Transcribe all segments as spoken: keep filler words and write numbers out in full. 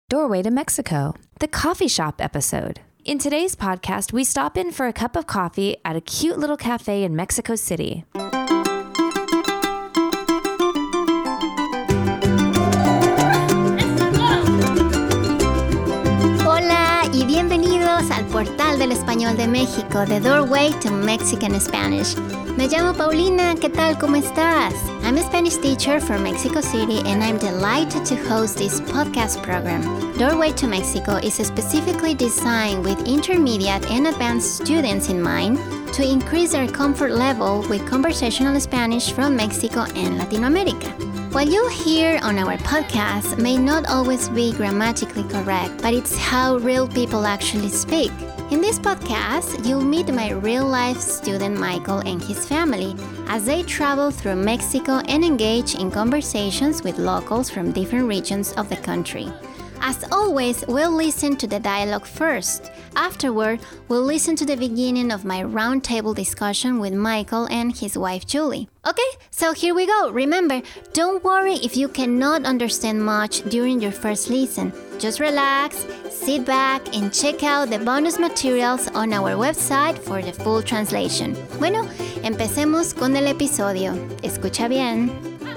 Doorway to Mexico, the coffee shop episode. In today's podcast, we stop in for a cup of coffee at a cute little cafe in Mexico City. Hola y bienvenidos al Portal del Español de México, The Doorway to Mexican Spanish. Me llamo Paulina, ¿qué tal? ¿Cómo estás? I'm a Spanish teacher from Mexico City and I'm delighted to host this podcast program. Doorway to Mexico is specifically designed with intermediate and advanced students in mind to increase their comfort level with conversational Spanish from Mexico and Latin America. What you hear on our podcast may not always be grammatically correct, but it's how real people actually speak. In this podcast, you'll meet my real-life student Michael and his family as they travel through Mexico and engage in conversations with locals from different regions of the country. As always, we'll listen to the dialogue first. Afterward, we'll listen to the beginning of my roundtable discussion with Michael and his wife Julie. Okay, so here we go. Remember, don't worry if you cannot understand much during your first listen. Just relax, sit back, and check out the bonus materials on our website for the full translation. Bueno, empecemos con el episodio. Escucha bien.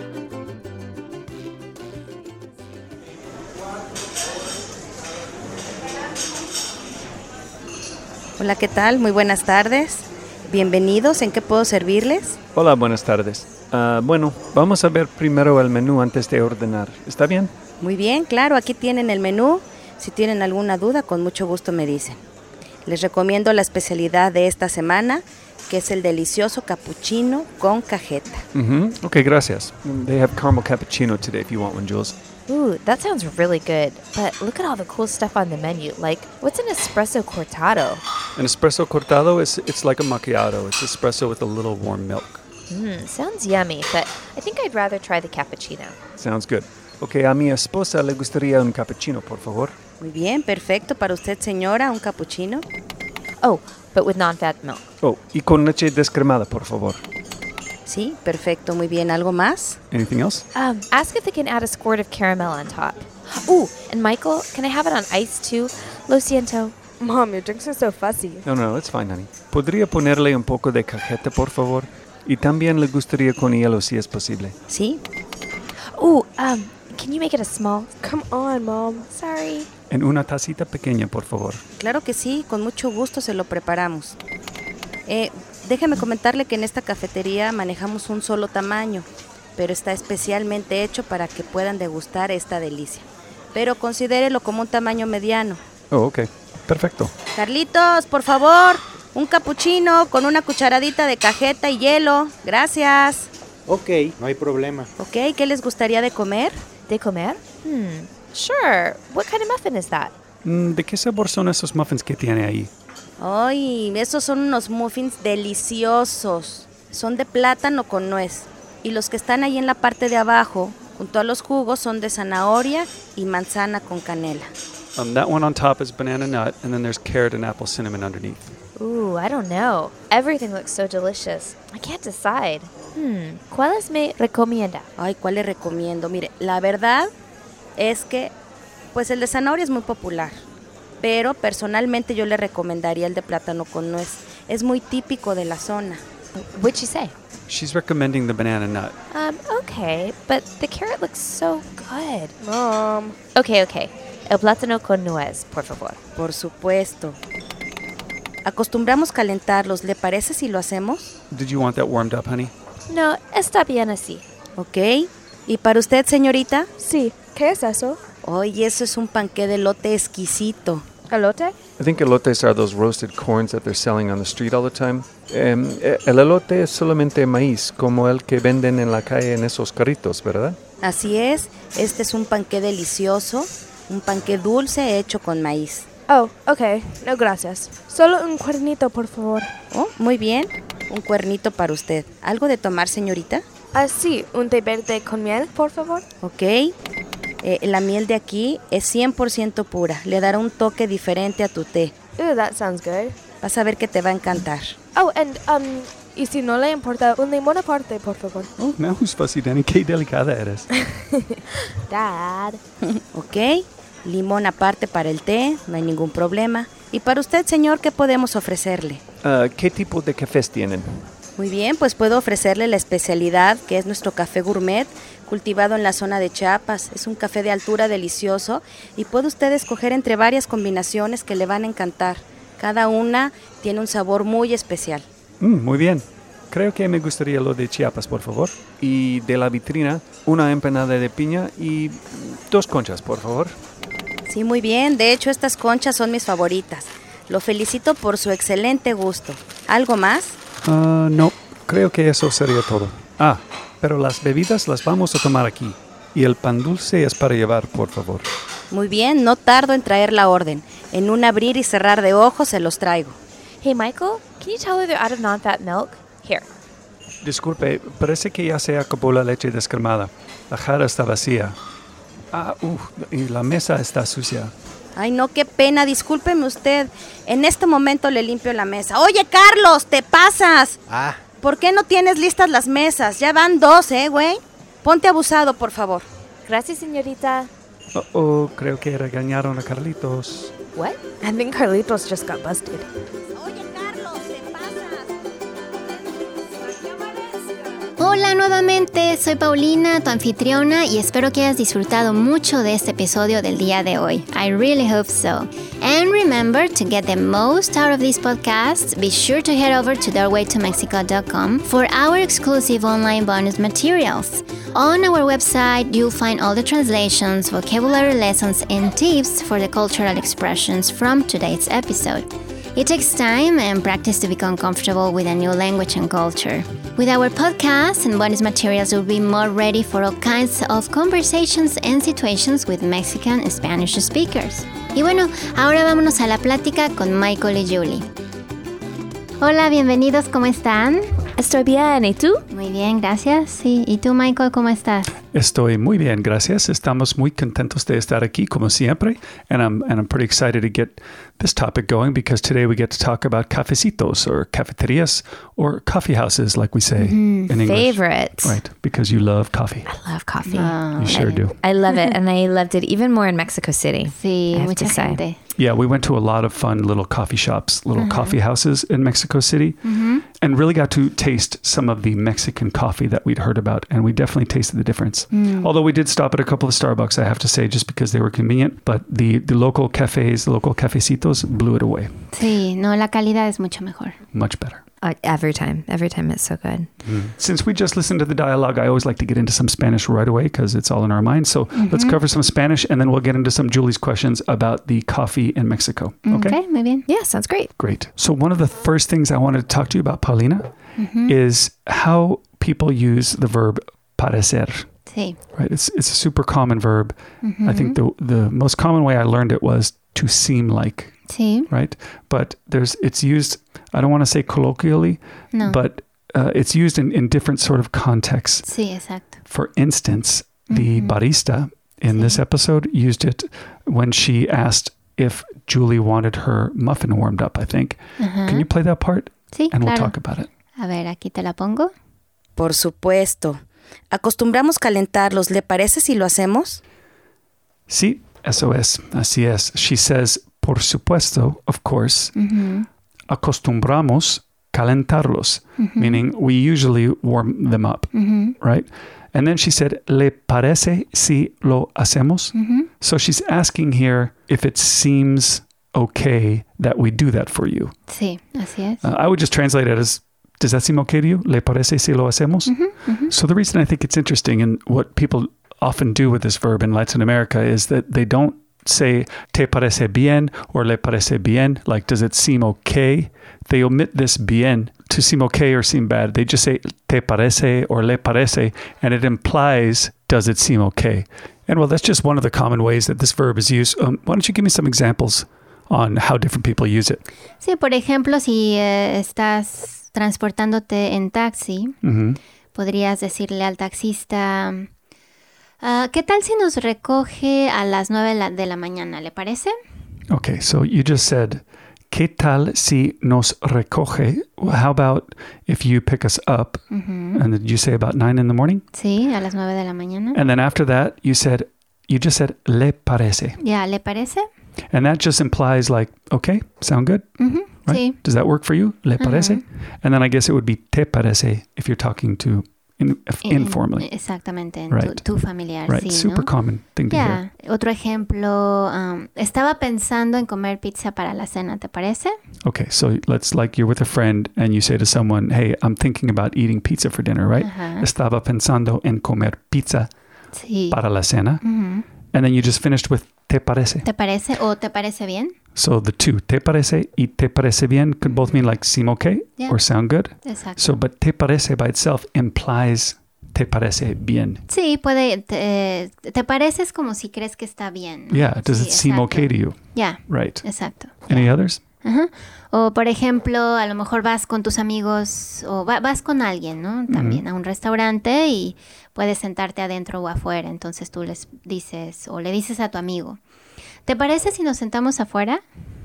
Hola, ¿qué tal? Muy buenas tardes. Bienvenidos. ¿En qué puedo servirles? Hola, buenas tardes. Uh, bueno, vamos a ver primero el menú antes de ordenar. ¿Está bien? Muy bien, claro. Aquí tienen el menú. Si tienen alguna duda, con mucho gusto me dicen. Les recomiendo la especialidad de esta semana, que es el delicioso cappuccino con cajeta. Mm-hmm. Ok, gracias. They have caramel cappuccino today if you want one, Jules. Ooh, that sounds really good. But look at all the cool stuff on the menu. Like, what's an espresso cortado? An espresso cortado is it's like a macchiato. It's espresso with a little warm milk. Mmm, sounds yummy, but I think I'd rather try the cappuccino. Sounds good. Ok, a mi esposa le gustaría un cappuccino, por favor. Muy bien, perfecto. Para usted, señora, un cappuccino. Oh, but with non-fat milk. Oh, y con leche descremada, por favor. Sí, perfecto. Muy bien. ¿Algo más? Anything else? Um, ask if they can add a squirt of caramel on top. Ooh, and Michael, can I have it on ice too? Lo siento. Mom, your drinks are so fussy. No, no, it's fine, honey. ¿Podría ponerle un poco de cajeta, por favor? Y también le gustaría con hielo, si es posible. Sí. Ooh, um, can you make it a small? Come on, Mom. Sorry. En una tacita pequeña, por favor. Claro que sí. Con mucho gusto se lo preparamos. Eh... Déjeme comentarle que en esta cafetería manejamos un solo tamaño, pero está especialmente hecho para que puedan degustar esta delicia. Pero considérelo como un tamaño mediano. Oh, ok. Perfecto. Carlitos, por favor, un cappuccino con una cucharadita de cajeta y hielo. Gracias. Ok, no hay problema. Ok, ¿qué les gustaría de comer? ¿De comer? Hmm, sure. What kind of muffin is that? Mm, ¿De qué sabor son esos muffins que tiene ahí? Ay, esos son unos muffins deliciosos. Son de plátano con nuez. Y los que están ahí en la parte de abajo, junto a los jugos, son de zanahoria y manzana con canela. Um, that one on top is banana nut, and then there's carrot and apple cinnamon underneath. Ooh, I don't know. Everything looks so delicious. I can't decide. Hmm, ¿cuáles me recomienda? Ay, ¿cuál le recomiendo? Mire, la verdad es que, pues el de zanahoria es muy popular. Pero personalmente yo le recomendaría el de plátano con nuez. Es muy típico de la zona. What'd she say? She's recommending the banana nut. Um, okay, but the carrot looks so good. Mom. Okay, okay. El plátano con nuez, por favor. Por supuesto. Acostumbramos calentarlos. ¿Le parece si lo hacemos? Did you want that warmed up, honey? No, está bien así. Ok. ¿Y para usted, señorita? Sí. ¿Qué es eso? Oye, eso es un panqué de elote exquisito. ¿Elote? I think elotes are those roasted corns that they're selling on the street all the time. Um, el elote es solamente maíz, como el que venden en la calle en esos carritos, ¿verdad? Así es. Este es un panqué delicioso, un panqué dulce hecho con maíz. Oh, ok. No, gracias. Solo un cuernito, por favor. Oh, muy bien. Un cuernito para usted. ¿Algo de tomar, señorita? Ah, sí. Un té verde con miel, por favor. Ok. Eh, la miel de aquí es cien por ciento pura. Le dará un toque diferente a tu té. Ooh, that sounds good. Vas a ver que te va a encantar. Oh, and, um, y si no le importa, un limón aparte, por favor. Oh, now who's fussy, Danny? Qué delicada eres. Dad. Ok. Limón aparte para el té, no hay ningún problema. Y para usted, señor, ¿qué podemos ofrecerle? Uh, ¿Qué tipo de cafés tienen? Muy bien, pues puedo ofrecerle la especialidad, que es nuestro café gourmet, cultivado en la zona de Chiapas. Es un café de altura delicioso y puede usted escoger entre varias combinaciones que le van a encantar. Cada una tiene un sabor muy especial. Mm, muy bien. Creo que me gustaría lo de Chiapas, por favor. Y de la vitrina, una empanada de piña y dos conchas, por favor. Sí, muy bien. De hecho, estas conchas son mis favoritas. Lo felicito por su excelente gusto. ¿Algo más? Uh, no, creo que eso sería todo. Ah, pero las bebidas las vamos a tomar aquí. Y el pan dulce es para llevar, por favor. Muy bien, no tardo en traer la orden. En un abrir y cerrar de ojos se los traigo. Hey, Michael, can you tell her they're out of non-fat milk? Here. Disculpe, parece que ya se acabó la leche descremada. La jarra está vacía. Ah, uh, y la mesa está sucia. Ay, no, qué pena, discúlpeme usted. En este momento le limpio la mesa. Oye, Carlos, te pasas. Ah, ¿Por qué no tienes listas las mesas? Ya van dos, ¿eh, güey? Ponte abusado, por favor. Gracias, señorita. Oh, oh, creo que regañaron a Carlitos. What? I think Carlitos just got busted. Oye, Carlos, te pasas. Hola nuevamente, soy Paulina, tu anfitriona, y espero que hayas disfrutado mucho de este episodio del día de hoy. I really hope so. And remember, to get the most out of these podcasts, be sure to head over to doorway to mexico dot com for our exclusive online bonus materials. On our website, you'll find all the translations, vocabulary lessons, and tips for the cultural expressions from today's episode. It takes time and practice to become comfortable with a new language and culture. With our podcast and bonus materials, you'll be more ready for all kinds of conversations and situations with Mexican and Spanish speakers. Y bueno, ahora vámonos a la plática con Michael y Julie. Hola, bienvenidos, ¿cómo están? Estoy bien, ¿y tú? Muy bien, gracias. Sí, ¿y tú, Michael, cómo estás? Estoy muy bien, gracias. Estamos muy contentos de estar aquí, como siempre. And I'm, and I'm pretty excited to get this topic going because today we get to talk about cafecitos or cafeterias or coffee houses, like we say Mm, in English. favorite. Right, because you love coffee. I love coffee. Oh, You sure do. I love it, and I loved it even more in Mexico City. sí, I have mucha to say. gente. Yeah, we went to a lot of fun little coffee shops, little coffee houses in Mexico City, and really got to taste some of the Mexican coffee that we'd heard about, and we definitely tasted the difference. Although we did stop at a couple of Starbucks, I have to say, just because they were convenient, but the, the local cafes, the local cafecitos blew it away. Sí, no, la calidad es mucho mejor. Much better. Uh, every time. Every time it's so good. Since we just listened to the dialogue, I always like to get into some Spanish right away because it's all in our minds. So let's cover some Spanish, and then we'll get into some Julie's questions about the coffee in Mexico. Okay? Okay, muy bien. Yeah, sounds great. Great. So one of the first things I wanted to talk to you about, Paulina, is how people use the verb parecer. Sí. Right? It's it's a super common verb. I think the the most common way I learned it was to seem like, Sí, right? But there's it's used, I don't want to say colloquially, no. but uh, it's used in, in different sort of contexts. Sí, exacto. For instance, the barista in this episode used it when she asked if Julie wanted her muffin warmed up, I think. Can you play that part? Sí, And we'll claro. talk about it. A ver, aquí te la pongo. Por supuesto. Acostumbramos calentarlos. ¿Le parece si lo hacemos? Sí, eso es. Así es. She says, por supuesto, of course, acostumbramos calentarlos, meaning we usually warm them up, right? And then she said, ¿le parece si lo hacemos? So she's asking here if it seems okay that we do that for you. Sí, así es. Uh, I would just translate it as, does that seem okay to you? ¿Le parece si lo hacemos? So the reason I think it's interesting and what people often do with this verb in Latin America is that they don't say te parece bien or le parece bien, like does it seem okay? They omit this bien to seem okay or seem bad. They just say te parece or le parece, and it implies does it seem okay? And well, that's just one of the common ways that this verb is used. Um, why don't you give me some examples on how different people use it? Sí, por ejemplo, si eh, estás transportándote en taxi, Mm-hmm. podrías decirle al taxista, ah, ¿qué tal si nos recoge a las nueve de la, de la mañana? ¿Le parece? Okay, so you just said, ¿qué tal si nos recoge? Well, how about if you pick us up? And did you say about nine in the morning? Sí, a las nueve de la mañana. And then after that, you said, you just said le parece. Ya, ¿le parece? And that just implies like, okay, sound good? Uh-huh. Right? Sí. Does that work for you? Le parece? Uh-huh. And then I guess it would be te parece if you're talking to in, En- informally. Exactamente, en Right. tu, tu familiar, Right. sí, Super ¿no? common thing to hear. Ya, otro ejemplo, um, estaba pensando en comer pizza para la cena, ¿te parece? Okay, so let's like you're with a friend and you say to someone, hey, I'm thinking about eating pizza for dinner, right? Ajá. Estaba pensando en comer pizza Sí. para la cena. Ujú. And then you just finished with te parece. ¿Te parece o te parece bien? So the two, te parece y te parece bien, could both mean like seem okay Yeah. or sound good. Exacto. So, but te parece by itself implies te parece bien. Sí, puede, te, te pareces como si crees que está bien, ¿no? Yeah, does Sí, it seem exacto. okay to you? Ya, Right. exacto. Any Ya. others? Ajá. O por ejemplo, a lo mejor vas con tus amigos o va- vas con alguien, ¿no? También a un restaurante y puedes sentarte adentro o afuera. Entonces tú les dices o le dices a tu amigo, ¿te parece si nos sentamos afuera?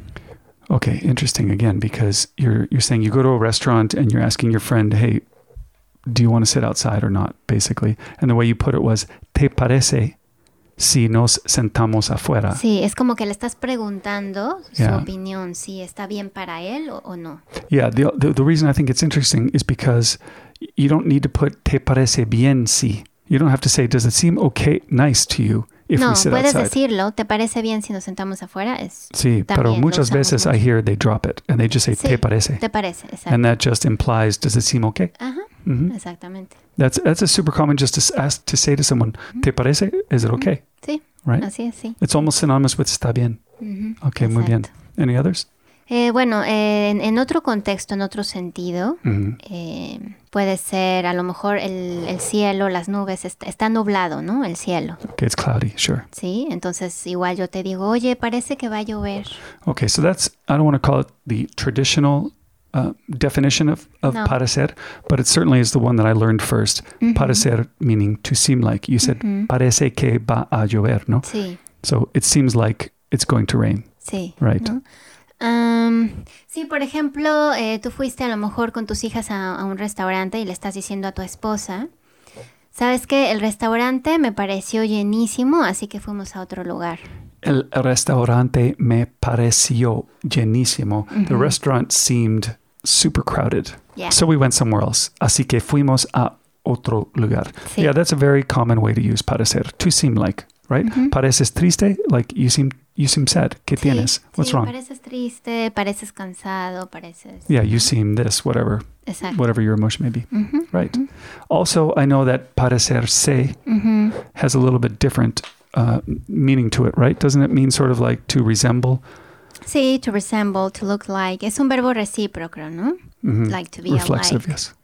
Okay, interesting again, because you're you're saying you go to a restaurant and you're asking your friend, hey, do you want to sit outside or not, basically? And the way you put it was, ¿te parece si nos sentamos afuera? Sí, es como que le estás preguntando su Yeah. opinión, si está bien para él o, o no. Yeah, the, the the reason I think it's interesting is because you don't need to put te parece bien si. You don't have to say, does it seem okay, nice to you if No, we sit puedes outside? decirlo, ¿te parece bien si nos sentamos afuera? Es, Sí, pero también lo muchas usamos veces I mucho. hear they drop it and they just say, Sí, te parece. ¿te parece? Exacto. And that just implies, does it seem okay? Ajá, Mhm. exactamente. That's that's a super common just to s- ask to say to someone, ¿te parece? Is it okay? Sí, Right? así es, sí. It's almost synonymous with está bien. Ujú, Okay, muy bien. exacto. Any others? Eh, bueno, eh, en, en otro contexto, en otro sentido, Mhm. eh, puede ser a lo mejor el, el cielo, las nubes, est- está nublado, ¿no? El cielo, Okay, it's cloudy, sure. ¿sí? Entonces igual yo te digo, oye, parece que va a llover. Okay, so that's, I don't want to call it the traditional uh, definition of, of No. parecer, but it certainly is the one that I learned first. Ujú. Parecer meaning to seem like. You said, Ujú. parece que va a llover, ¿no? Sí, So it seems like it's going to rain, sí. right? ¿no? Am, sí, por ejemplo, eh, tú fuiste a lo mejor con tus hijas a, a un restaurante y le estás diciendo a tu esposa, ¿sabes qué? El restaurante me pareció llenísimo, así que fuimos a otro lugar. El restaurante me pareció llenísimo. The restaurant seemed super crowded. Yeah. So we went somewhere else. Así que fuimos a otro lugar. Sí. Yeah, that's a very common way to use parecer. To seem like, right? Pareces triste, like you seem you seem sad. ¿Qué Sí, tienes? What's sí, wrong? pareces triste, pareces cansado, pareces... Yeah, you seem this, whatever, Exacto. whatever your emotion may be. Ujú, Right. Also, I know that parecerse ujú. has a little bit different uh, meaning to it, right? Doesn't it mean sort of like to resemble? Sí, to resemble, to look like. Es un verbo recíproco, ¿no? Mhm. Like to be Reflexive, alike. yes.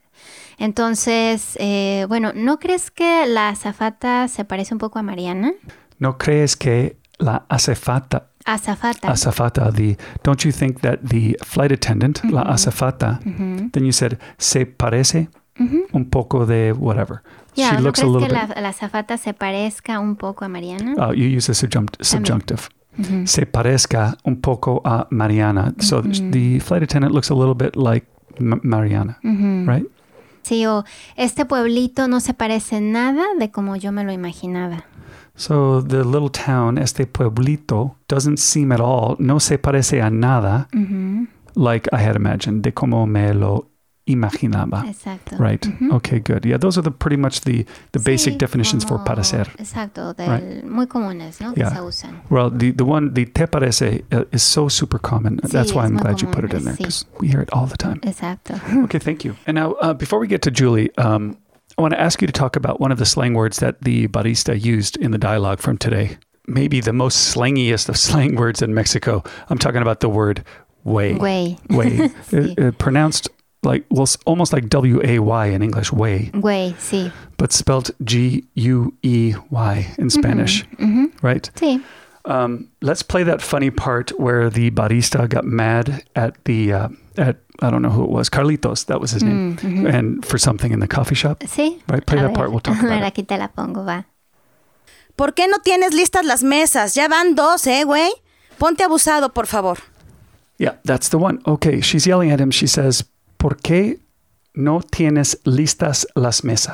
Entonces, eh, bueno, ¿no crees que la azafata se parece un poco a Mariana? ¿No crees que la azafata, Azafata. azafata, the, don't you think that the flight attendant, la azafata, Ujú, then you said, se parece ujú. un poco de whatever. Ya, She ¿no looks a crees little que bit, la, la azafata se parezca un poco a Mariana? uh, you use the subjunct, subjunctive. Ujú. Se parezca un poco a Mariana. So the flight attendant looks a little bit like M- Mariana, Ujú. right? Sí, o este pueblito no se parece nada de como yo me lo imaginaba. So the little town, este pueblito, doesn't seem at all, no se parece a nada Ujú, like I had imagined, de como me lo imaginaba. exacto. Right. Ujú. Okay, good. Yeah, those are the pretty much the, the basic Sí, definitions for como- parecer. Exacto, del, muy comunes, ¿no? Que Yeah. se usan. Well, the, the one, the te parece uh, is so super common. Sí, That's why es I'm muy glad you común, put it in there sí. because we hear it all the time. Exacto. Okay, thank you. And now, uh, before we get to Julie, um, I want to ask you to talk about one of the slang words that the barista used in the dialogue from today. Maybe the most slangiest of slang words in Mexico. I'm talking about the word way. Güey. Way. Sí. uh, uh, pronounced like, well, s- almost like W A Y in English, way, Güey, sí. but spelled G U E Y in Spanish, Ujú. right? Sí. Um, let's play that funny part where the barista got mad at the, uh, at, I don't know who it was, Carlitos, that was his name, Mm, ujú. and for something in the coffee shop. Sí. Right, play A that ver. part, we'll talk A about ver, it. aquí te la pongo, va. ¿Por qué no tienes listas las mesas? Ya van dos, ¿eh, güey? Ponte abusado, por favor. Yeah, that's the one. Okay, she's yelling at him. She says, ¿Por qué no tienes listas las mesas?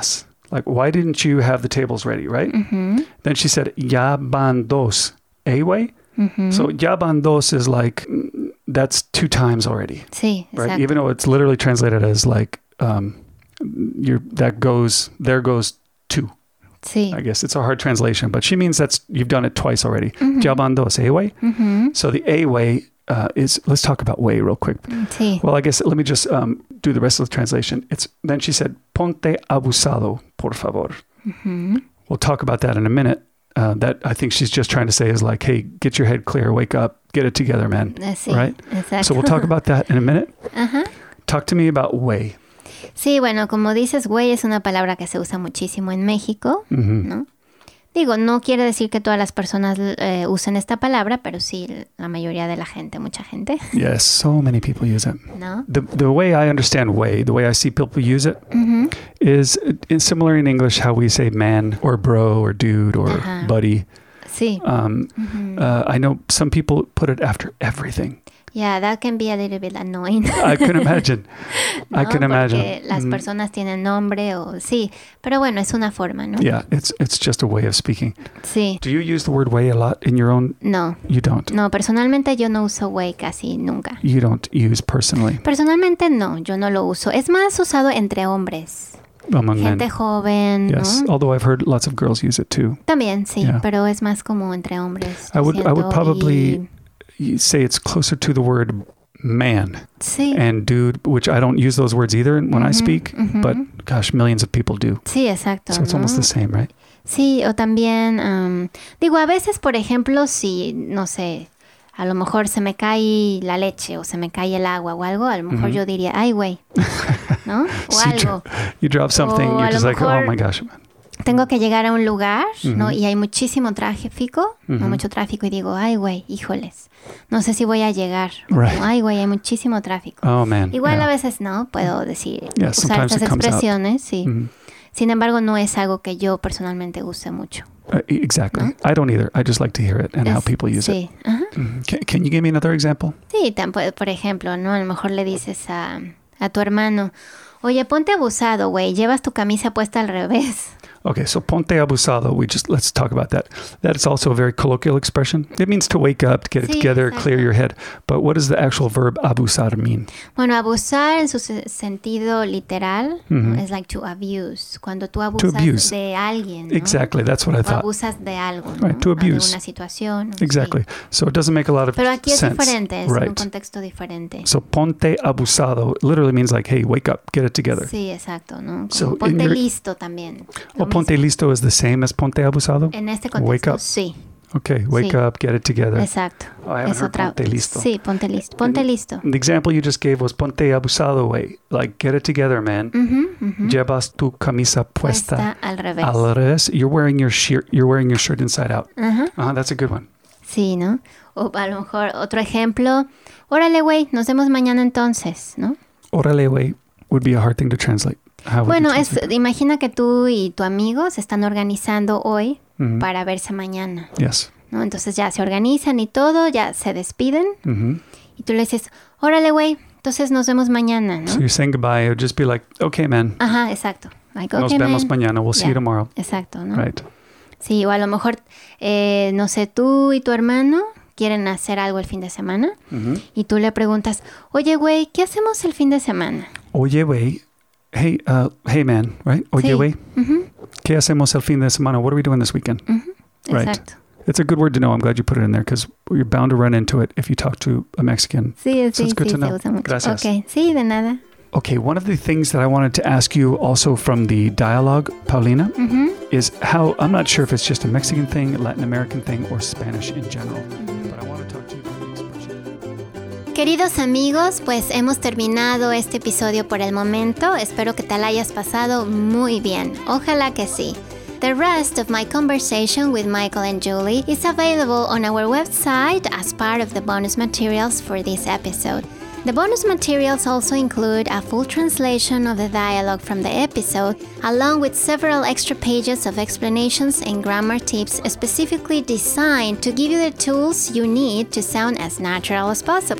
Like, why didn't you have the tables ready, right? Mm-hmm. Then she said, ya van dos, eh, güey? Mm-hmm. So ya van dos is like, that's two times already, Sí, right? exacto. Even though it's literally translated as like, um, you're, that goes, there goes two. Sí. I guess it's a hard translation, but she means that's, you've done it twice already. Mhm. Ya van dos, eh, güey? Mm-hmm. So the eh, güey uh, is, let's talk about way real quick. Sí. Well, I guess let me just um, do the rest of the translation. It's then she said, ponte abusado, por favor. Mm-hmm. We'll talk about that in a minute. Uh, that I think she's just trying to say is like, hey, get your head clear, wake up, get it together, man. Eh, Sí, Right? exacto. So we'll talk about that in a minute. Ajá. Talk to me about way. Sí, bueno, como dices, güey, es una palabra que se usa muchísimo en México, Mhm. ¿no? Digo, no quiere decir que todas las personas eh, usen esta palabra, pero sí la mayoría de la gente, mucha gente, Yes, so many people use it. ¿no? The the way I understand way, the way I see people use it, Ujú. is is similar in English how we say man or bro or dude or Ajá. buddy. Sí. Um, Ujú. uh, I know some people put it after everything. Yeah, that can be a little bit annoying. I can imagine. I ¿no? can imagine. Porque las Mm. personas tienen nombre o sí, pero bueno, es una forma, ¿no? Yeah, it's it's just a way of speaking. Sí. Do you use the word way a lot in your own? No, You don't. no, personalmente yo no uso güey casi nunca. You don't use personally Personalmente no, yo no lo uso. Es más usado entre hombres, among gente men. joven, Yes, ¿no? although I've heard lots of girls use it too. También sí, Yeah. pero es más como entre hombres. I yo would I would siento, probably y- you say it's closer to the word man sí. and dude, which I don't use those words either when I Ujú, speak, ujú. but gosh, millions of people do. Sí, exacto. So it's ¿no? almost the same, right? Sí, o también, am, digo, a veces, por ejemplo, si, no sé, a lo mejor se me cae la leche o se me cae el agua o algo, a lo mejor Ujú. yo diría, ay, güey, ¿no? O So you, algo. dro- you drop something, O you're a just lo like, oh mejor- my gosh. Tengo que llegar a un lugar, ¿no? Ujú. Y hay muchísimo tráfico, ¿no? Ujú. Mucho tráfico y digo, ay, güey, híjoles, no sé si voy a llegar. O Right. como, ay, güey, hay muchísimo tráfico. Oh man. Igual yeah. a veces no, puedo decir, Yeah, usar sometimes estas it comes out. expresiones, sí. Mhm. Sin embargo, no es algo que yo personalmente use mucho. Uh, e- exactly. ¿No? I don't either. I just like to hear it and how Es- people use it. sí, ajá. Mhm. Can, can you give me another example? Sí, tan- por por ejemplo, ¿no? A lo mejor le dices a, a tu hermano, oye, ponte abusado, güey, llevas tu camisa puesta al revés. Okay, so ponte abusado. We just let's talk about that. That is also a very colloquial expression. It means to wake up, to get it Sí, together, exacto. clear your head. But what does the actual verb abusar mean? Bueno, abusar en su se- sentido literal ¿no? Ujú. es like to abuse. Cuando tú abusas abuse. de alguien, ¿no? Exactly, that's what I O thought. abusas de algo, ¿no? Right, to O de abuse. una situación. ¿no? Exactly. So it doesn't make a lot Sí. of Pero aquí es sense. diferente, es en un Right. contexto diferente. So ponte abusado literally means like, hey, wake up, get it together. Sí, exacto, ¿no? Como So in ponte your- listo también. Lo O ponte mismo. listo is the same as ponte abusado? En este Wake contexto, up. sí, Okay, wake Sí. up, get it together. exacto. Oh, I haven't Es heard otra. ponte listo. Sí, ponte listo. Ponte And- listo. The example you just gave was ponte abusado, way. Like, get it together, man. Ujú, ujú. Llevas tu camisa Puesta puesta al revés. al revés. You're wearing your shirt. You're wearing your shirt inside out. Ajá. Uh-huh, that's a good one. Sí, ¿no? O a lo mejor otro ejemplo. Órale, güey, nos vemos mañana entonces, ¿no? Órale, way would be a hard thing to translate. How would Bueno, you es, translate imagina que tú y tu amigo se están organizando hoy that? Mhm. para verse mañana, Yes. ¿no? Entonces ya se organizan y todo, ya se despiden Mhm. y tú le dices, órale, güey, entonces nos vemos mañana, So ¿no? you're saying goodbye. It would just be like, okay, man. Ajá, exacto. Like, Nos "Okay, vemos man". mañana. We'll see Yeah. you tomorrow. Exacto, ¿no? Right. Sí, o a lo mejor, eh, no sé, tú y tu hermano quieren hacer algo el fin de semana Mhm. y tú le preguntas, oye, güey, ¿qué hacemos el fin de semana? Oye, way. Hey, uh, hey, man. Right. Oye, Sí. way. Ujú, ¿Qué hacemos el fin de semana? What are we doing this weekend? ujú, Right. exacto. It's a good word to know. I'm glad you put it in there because you're bound to run into it if you talk to a Mexican. Sí, So sí, it's good sí, to se know. usa mucho. Gracias. Ok, sí, de nada. Okay, one of the things that I wanted to ask you also from the dialogue, Paulina, Ujú. is how, I'm not sure if it's just a Mexican thing, Latin American thing, or Spanish in general, but I want to talk to you about the expression. Queridos amigos, pues hemos terminado este episodio por el momento. Espero que te la hayas pasado muy bien. Ojalá que sí. The rest of my conversation with Michael and Julie is available on our website as part of the bonus materials for this episode. The bonus materials also include a full translation of the dialogue from the episode, along with several extra pages of explanations and grammar tips specifically designed to give you the tools you need to sound as natural as possible.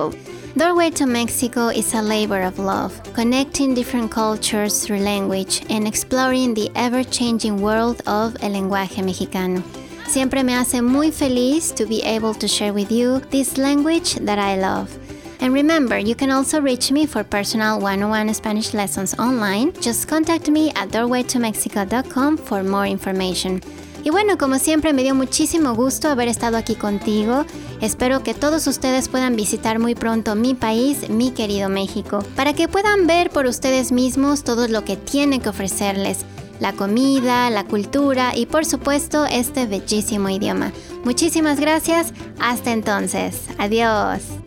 Doorway to Mexico is a labor of love, connecting different cultures through language and exploring the ever-changing world of el lenguaje mexicano. Siempre me hace muy feliz to be able to share with you this language that I love. And remember, you can also reach me for personal one oh one Spanish lessons online. Just contact me at doorway to mexico dot com for more information. Y bueno, como siempre, me dio muchísimo gusto haber estado aquí contigo. Espero que todos ustedes puedan visitar muy pronto mi país, mi querido México, para que puedan ver por ustedes mismos todo lo que tiene que ofrecerles. La comida, la cultura y por supuesto este bellísimo idioma. Muchísimas gracias. Hasta entonces. Adiós.